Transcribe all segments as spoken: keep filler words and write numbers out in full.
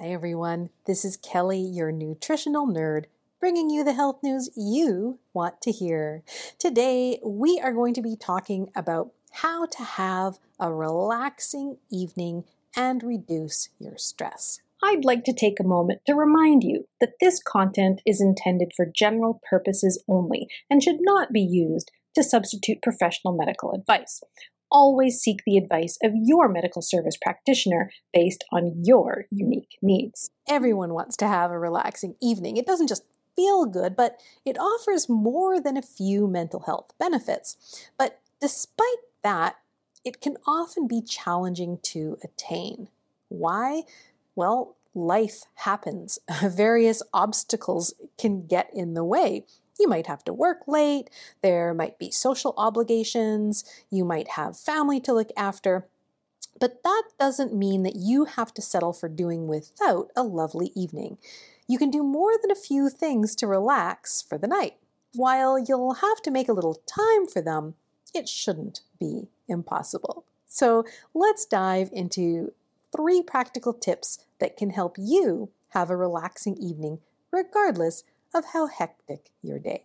Hi everyone, this is Kelly, your nutritional nerd, bringing you the health news you want to hear. Today, we are going to be talking about how to have a relaxing evening and reduce your stress. I'd like to take a moment to remind you that this content is intended for general purposes only and should not be used to substitute professional medical advice. Always seek the advice of your medical service practitioner based on your unique needs. Everyone wants to have a relaxing evening. It doesn't just feel good, but it offers more than a few mental health benefits. But despite that, it can often be challenging to attain. Why? Well, life happens. Various obstacles can get in the way. You might have to work late, there might be social obligations, you might have family to look after, but that doesn't mean that you have to settle for doing without a lovely evening. You can do more than a few things to relax for the night. While you'll have to make a little time for them, it shouldn't be impossible. So let's dive into three practical tips that can help you have a relaxing evening regardless of how hectic your day.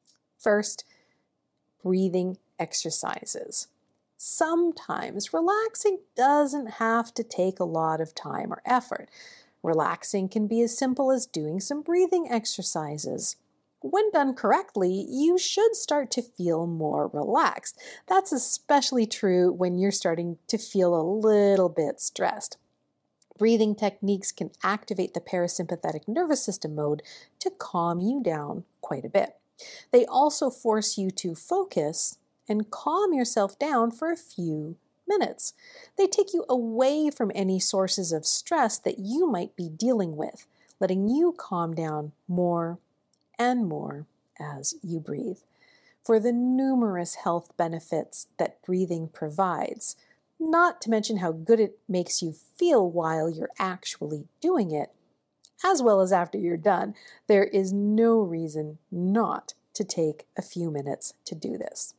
First, breathing exercises. Sometimes relaxing doesn't have to take a lot of time or effort. Relaxing can be as simple as doing some breathing exercises. When done correctly, you should start to feel more relaxed. That's especially true when you're starting to feel a little bit stressed. Breathing techniques can activate the parasympathetic nervous system mode to calm you down quite a bit. They also force you to focus and calm yourself down for a few minutes. They take you away from any sources of stress that you might be dealing with, letting you calm down more and more as you breathe. For the numerous health benefits that breathing provides, not to mention how good it makes you feel while you're actually doing it, as well as after you're done, there is no reason not to take a few minutes to do this.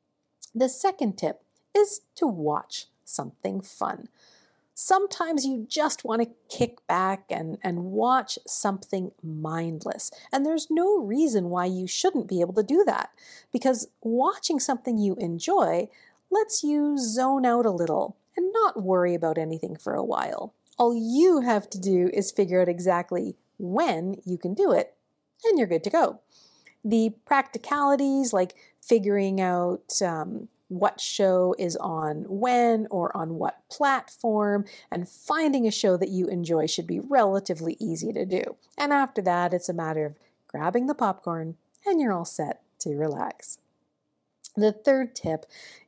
The second tip is to watch something fun. Sometimes you just want to kick back and, and watch something mindless. And there's no reason why you shouldn't be able to do that, because watching something you enjoy lets you zone out a little and not worry about anything for a while. All you have to do is figure out exactly when you can do it, and you're good to go. The practicalities, like figuring out um, what show is on when or on what platform, and finding a show that you enjoy should be relatively easy to do. And after that, it's a matter of grabbing the popcorn, and you're all set to relax. The third tip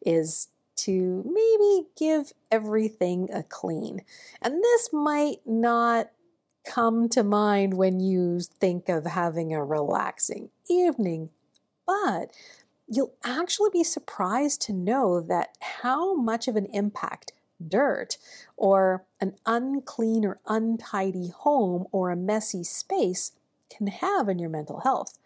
is to maybe give everything a clean. And this might not come to mind when you think of having a relaxing evening, but you'll actually be surprised to know that how much of an impact dirt or an unclean or untidy home or a messy space can have on your mental health.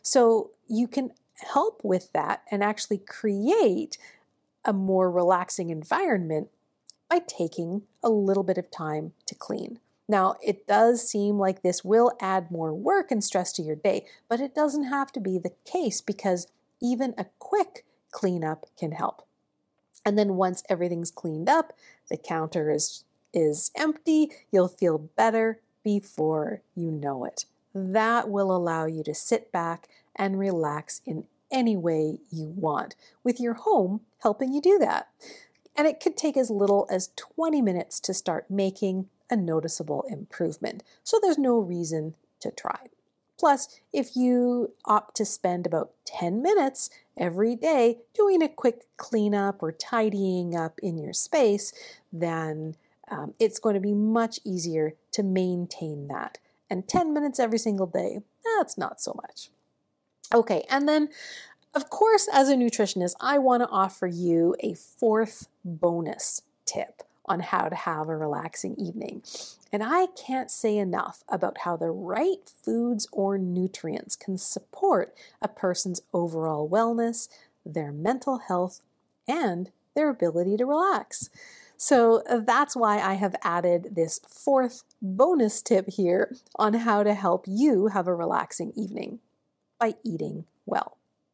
So you can help with that and actually create a more relaxing environment by taking a little bit of time to clean. Now, it does seem like this will add more work and stress to your day, but it doesn't have to be the case because even a quick cleanup can help. And then once everything's cleaned up, the counter is, is empty, you'll feel better before you know it. That will allow you to sit back and relax in any way you want, with your home helping you do that. And it could take as little as twenty minutes to start making a noticeable improvement. So there's no reason to try. Plus, if you opt to spend about ten minutes every day doing a quick cleanup or tidying up in your space, then um, it's going to be much easier to maintain that. And ten minutes every single day, that's not so much. Okay, and then, of course, as a nutritionist, I want to offer you a fourth bonus tip on how to have a relaxing evening. And I can't say enough about how the right foods or nutrients can support a person's overall wellness, their mental health, and their ability to relax. So that's why I have added this fourth bonus tip here on how to help you have a relaxing evening by eating well.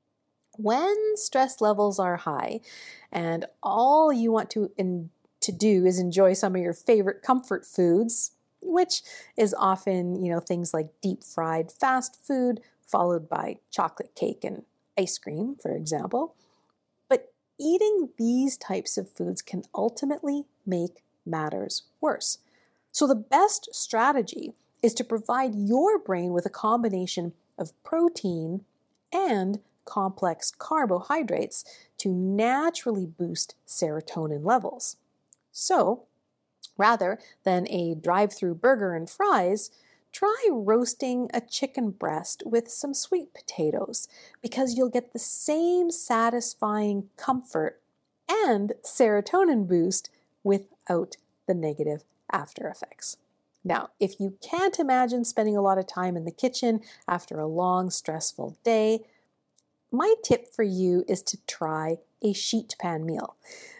When stress levels are high and all you want to, in, to do is enjoy some of your favorite comfort foods, which is often, you know, things like deep fried fast food, followed by chocolate cake and ice cream, for example. But eating these types of foods can ultimately make matters worse. So the best strategy is to provide your brain with a combination of protein and complex carbohydrates to naturally boost serotonin levels. So, rather than a drive-through burger and fries, try roasting a chicken breast with some sweet potatoes because you'll get the same satisfying comfort and serotonin boost without the negative after effects. Now, if you can't imagine spending a lot of time in the kitchen after a long, stressful day, my tip for you is to try a sheet pan meal.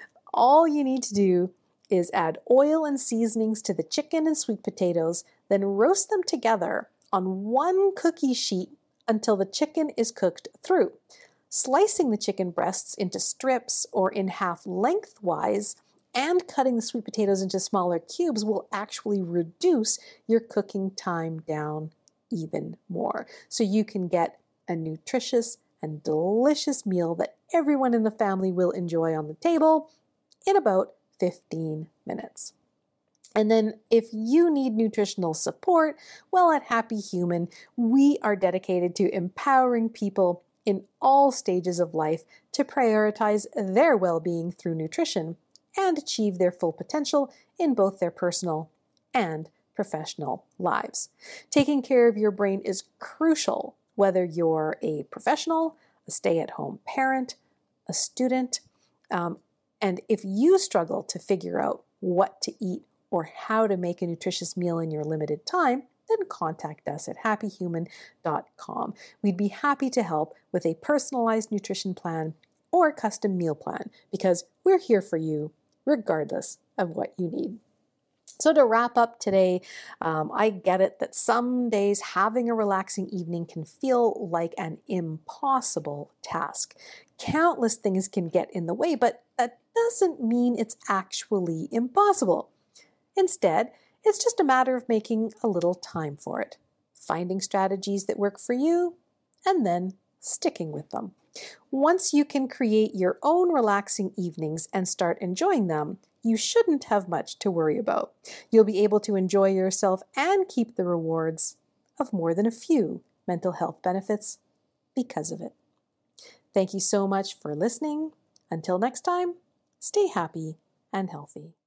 All you need to do is add oil and seasonings to the chicken and sweet potatoes, then roast them together on one cookie sheet until the chicken is cooked through. Slicing the chicken breasts into strips or in half lengthwise and cutting the sweet potatoes into smaller cubes will actually reduce your cooking time down even more. So you can get a nutritious and delicious meal that everyone in the family will enjoy on the table in about fifteen minutes. And then if you need nutritional support, well, at Happy Human, we are dedicated to empowering people in all stages of life to prioritize their well-being through nutrition and achieve their full potential in both their personal and professional lives. Taking care of your brain is crucial, whether you're a professional, a stay-at-home parent, a student, um, and if you struggle to figure out what to eat or how to make a nutritious meal in your limited time, then contact us at happy human dot com. We'd be happy to help with a personalized nutrition plan or custom meal plan because we're here for you regardless of what you need. So to wrap up today, um, I get it that some days having a relaxing evening can feel like an impossible task. Countless things can get in the way, but that doesn't mean it's actually impossible. Instead, it's just a matter of making a little time for it, finding strategies that work for you, and then sticking with them. Once you can create your own relaxing evenings and start enjoying them, you shouldn't have much to worry about. You'll be able to enjoy yourself and keep the rewards of more than a few mental health benefits because of it. Thank you so much for listening. Until next time, stay happy and healthy.